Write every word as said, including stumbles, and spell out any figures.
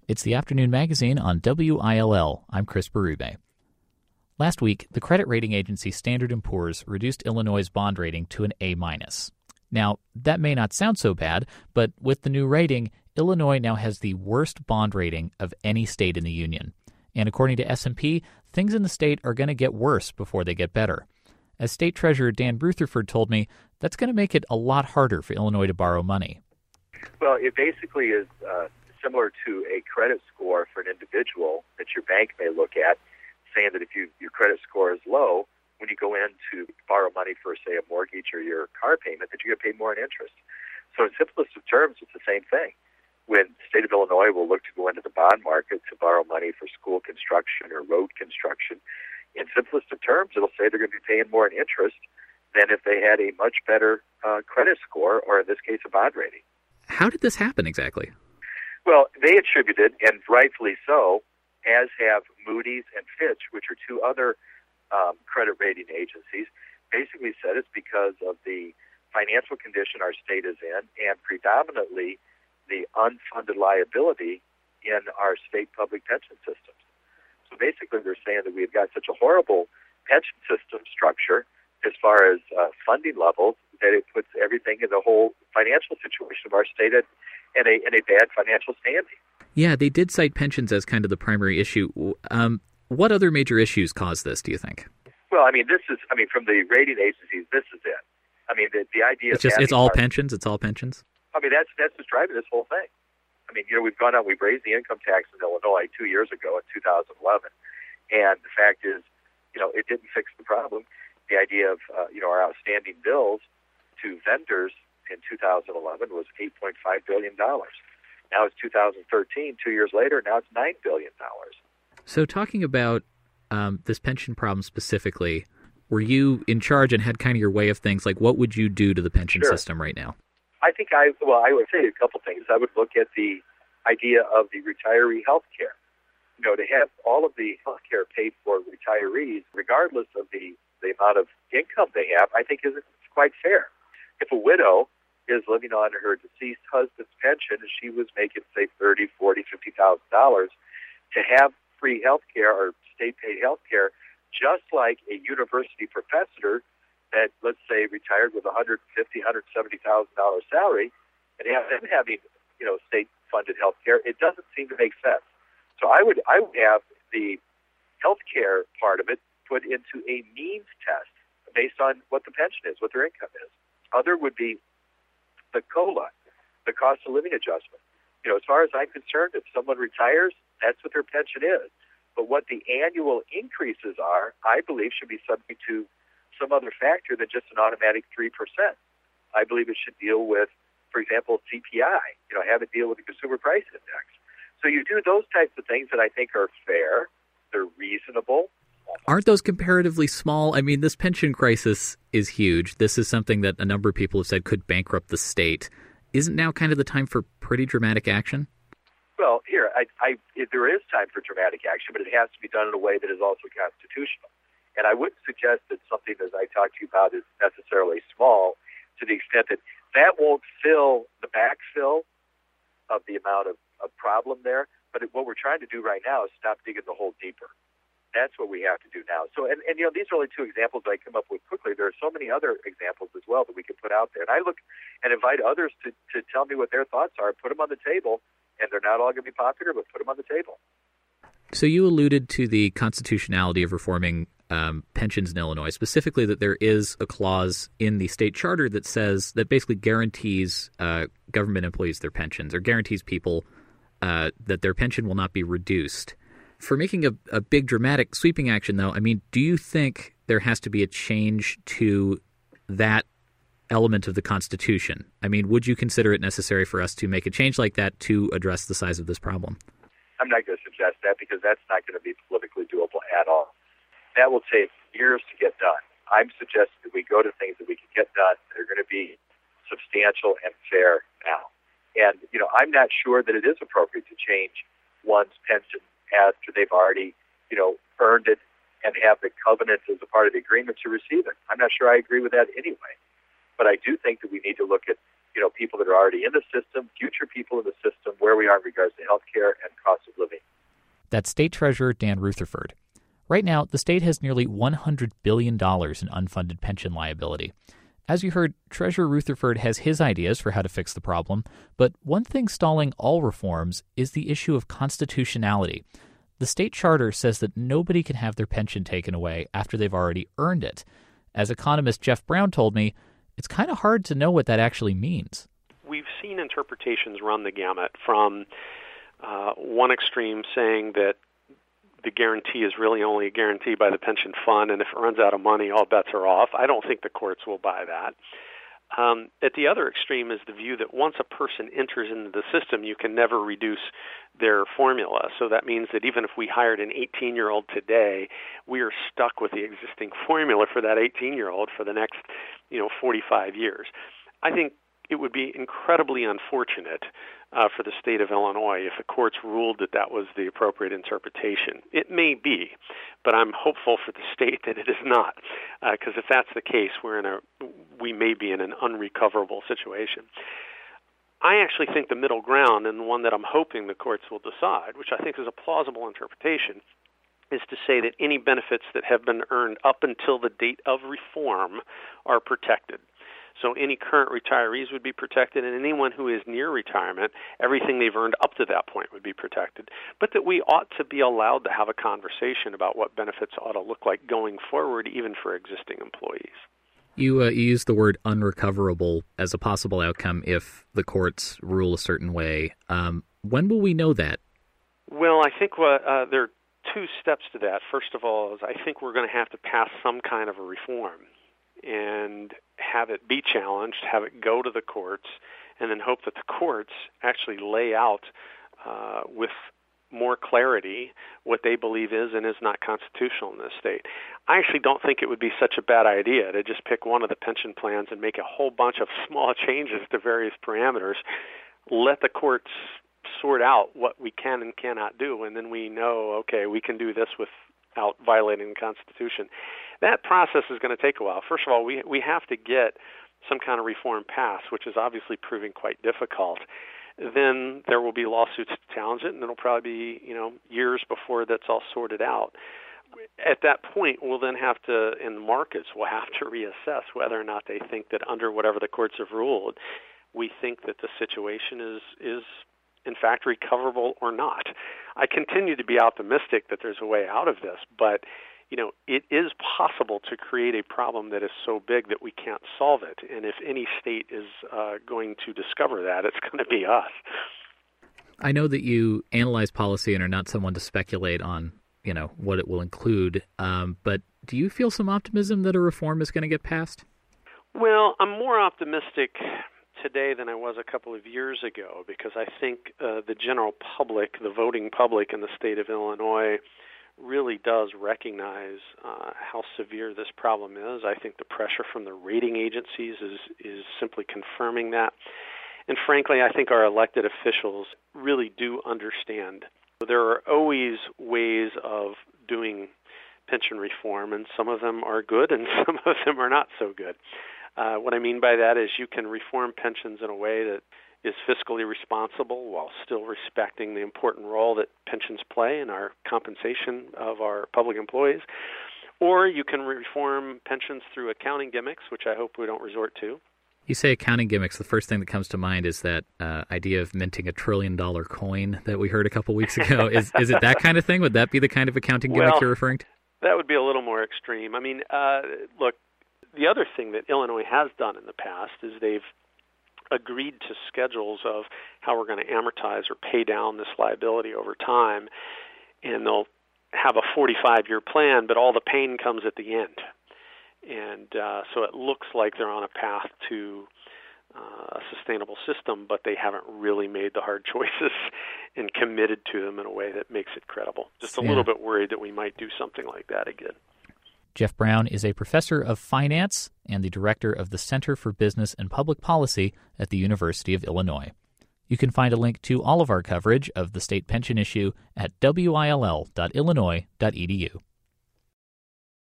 It's the Afternoon Magazine on W I L L. I'm Chris Berube. Last week, the credit rating agency Standard and Poor's reduced Illinois' bond rating to an A minus. Now, that may not sound so bad, but with the new rating, Illinois now has the worst bond rating of any state in the union. And according to S and P, things in the state are going to get worse before they get better. As State Treasurer Dan Rutherford told me, that's going to make it a lot harder for Illinois to borrow money. Well, it basically is uh, similar to a credit score for an individual that your bank may look at, saying that if you, your credit score is low, when you go in to borrow money for, say, a mortgage or your car payment, that you're going to pay more in interest. So in simplest of terms, it's the same thing. When the state of Illinois will look to go into the bond market to borrow money for school construction or road construction, in simplest of terms, it'll say they're going to be paying more in interest than if they had a much better uh, credit score, or in this case, a bond rating. How did this happen exactly? Well, they attributed, and rightfully so, as have Moody's and Fitch, which are two other um, credit rating agencies, basically said it's because of the financial condition our state is in and predominantly the unfunded liability in our state public pension systems. So basically they're saying that we've got such a horrible pension system structure as far as uh, funding levels that it puts everything in the whole financial situation of our state in, in, a, in a bad financial standing. Yeah, they did cite pensions as kind of the primary issue. Um, what other major issues caused this, do you think? Well, I mean, this is, I mean, from the rating agencies, this is it. I mean, the, the idea it's just, of... It's all our, pensions? It's all pensions? I mean, that's that's what's driving this whole thing. I mean, you know, we've gone out, we've raised the income tax in Illinois two years ago in two thousand eleven. And the fact is, you know, it didn't fix the problem. The idea of, uh, you know, our outstanding bills to vendors in two thousand eleven was eight point five billion dollars. Now it's two thousand thirteen, two years later, now it's nine billion dollars. So talking about um, this pension problem specifically, were you in charge and had kind of your way of things? Like, what would you do to the pension Sure. system right now? I think I, well, I would say a couple things. I would look at the idea of the retiree health care. You know, to have all of the health care paid for retirees, regardless of the, the amount of income they have, I think isn't quite fair. If a widow is living on her deceased husband's pension and she was making, say, thirty thousand dollars, forty thousand dollars, fifty thousand dollars, to have free health care or state-paid health care, just like a university professor that, let's say, retired with a one hundred fifty thousand dollars, one hundred seventy thousand dollars salary, and have them having, you know, state-funded health care, it doesn't seem to make sense. So I would, I would have the health care part of it put into a means test based on what the pension is, what their income is. Other would be the COLA, the cost of living adjustment. You know, as far as I'm concerned, if someone retires, that's what their pension is. But what the annual increases are, I believe, should be subject to some other factor than just an automatic three percent. I believe it should deal with, for example, C P I, you know, have it deal with the Consumer Price Index. So you do those types of things that I think are fair, they're reasonable. Aren't those comparatively small? I mean, this pension crisis is huge. This is something that a number of people have said could bankrupt the state. Isn't now kind of the time for pretty dramatic action? Well, here, I, I, there is time for dramatic action, but it has to be done in a way that is also constitutional. And I wouldn't suggest that something, as I talked to you about, is necessarily small to the extent that that won't fill the backfill of the amount of, of problem there. But it, what we're trying to do right now is stop digging the hole deeper. That's what we have to do now. So, and, and you know, these are only two examples that I come up with quickly. There are so many other examples as well that we could put out there. And I look and invite others to, to tell me what their thoughts are, put them on the table, and they're not all going to be popular, but put them on the table. So you alluded to the constitutionality of reforming um, pensions in Illinois, specifically that there is a clause in the state charter that says that basically guarantees uh, government employees their pensions, or guarantees people uh, that their pension will not be reduced. For making a, a big dramatic sweeping action, though, I mean, do you think there has to be a change to that element of the Constitution? I mean, would you consider it necessary for us to make a change like that to address the size of this problem? I'm not going to suggest that because that's not going to be politically doable at all. That will take years to get done. I'm suggesting that we go to things that we can get done that are going to be substantial and fair now. And, you know, I'm not sure that it is appropriate to change one's pension after they've already, you know, earned it and have the covenant as a part of the agreement to receive it. I'm not sure I agree with that anyway. But I do think that we need to look at, you know, people that are already in the system, future people in the system, where we are in regards to health care and cost of living. That's State Treasurer Dan Rutherford. Right now, the state has nearly one hundred billion dollars in unfunded pension liability. As you heard, Treasurer Rutherford has his ideas for how to fix the problem, but one thing stalling all reforms is the issue of constitutionality. The state charter says that nobody can have their pension taken away after they've already earned it. As economist Jeff Brown told me, it's kind of hard to know what that actually means. We've seen interpretations run the gamut from uh, one extreme saying that the guarantee is really only a guarantee by the pension fund, and if it runs out of money, all bets are off. I don't think the courts will buy that. Um, at the other extreme is the view that once a person enters into the system, you can never reduce their formula. So that means that even if we hired an eighteen-year-old today, we are stuck with the existing formula for that eighteen-year-old for the next, you know, forty-five years. I think it would be incredibly unfortunate uh, for the state of Illinois if the courts ruled that that was the appropriate interpretation. It may be, but I'm hopeful for the state that it is not, because uh, if that's the case, we're in a we may be in an unrecoverable situation. I actually think the middle ground, and the one that I'm hoping the courts will decide, which I think is a plausible interpretation, is to say that any benefits that have been earned up until the date of reform are protected. So any current retirees would be protected, and anyone who is near retirement, everything they've earned up to that point would be protected. But that we ought to be allowed to have a conversation about what benefits ought to look like going forward, even for existing employees. You, uh, you used the word unrecoverable as a possible outcome if the courts rule a certain way. Um, when will we know that? Well, I think what, uh, there are two steps to that. First of all, is I think we're going to have to pass some kind of a reform and have it be challenged, have it go to the courts, and then hope that the courts actually lay out uh, with more clarity what they believe is and is not constitutional in this state. I actually don't think it would be such a bad idea to just pick one of the pension plans and make a whole bunch of small changes to various parameters, let the courts sort out what we can and cannot do, and then we know, okay, we can do this without violating the Constitution. That process is going to take a while. First of all, we we have to get some kind of reform passed, which is obviously proving quite difficult. Then there will be lawsuits to challenge it, and it'll probably be, you know, years before that's all sorted out. At that point, we'll then have to, in the markets, we'll have to reassess whether or not they think that under whatever the courts have ruled, we think that the situation is is in fact recoverable or not. I continue to be optimistic that there's a way out of this, but you know, it is possible to create a problem that is so big that we can't solve it. And if any state is uh, going to discover that, it's going to be us. I know that you analyze policy and are not someone to speculate on, you know, what it will include. Um, but do you feel some optimism that a reform is going to get passed? Well, I'm more optimistic today than I was a couple of years ago, because I think uh, the general public, the voting public in the state of Illinois, really does recognize uh, how severe this problem is. I think the pressure from the rating agencies is is simply confirming that. And frankly, I think our elected officials really do understand. There are always ways of doing pension reform, and some of them are good and some of them are not so good. Uh, what I mean by that is you can reform pensions in a way that is fiscally responsible while still respecting the important role that pensions play in our compensation of our public employees. Or you can reform pensions through accounting gimmicks, which I hope we don't resort to. You say accounting gimmicks, the first thing that comes to mind is that uh, idea of minting a trillion-dollar coin that we heard a couple weeks ago. is is it that kind of thing? Would that be the kind of accounting gimmick well, you're referring to? That would be a little more extreme. I mean, uh, look, the other thing that Illinois has done in the past is they've agreed to schedules of how we're going to amortize or pay down this liability over time, and they'll have a forty-five-year plan, but all the pain comes at the end. And uh, so it looks like they're on a path to uh, a sustainable system, but they haven't really made the hard choices and committed to them in a way that makes it credible. Just a yeah. little bit worried that we might do something like that again. Jeff Brown is a professor of finance and the director of the Center for Business and Public Policy at the University of Illinois. You can find a link to all of our coverage of the state pension issue at W I L L dot illinois dot e d u.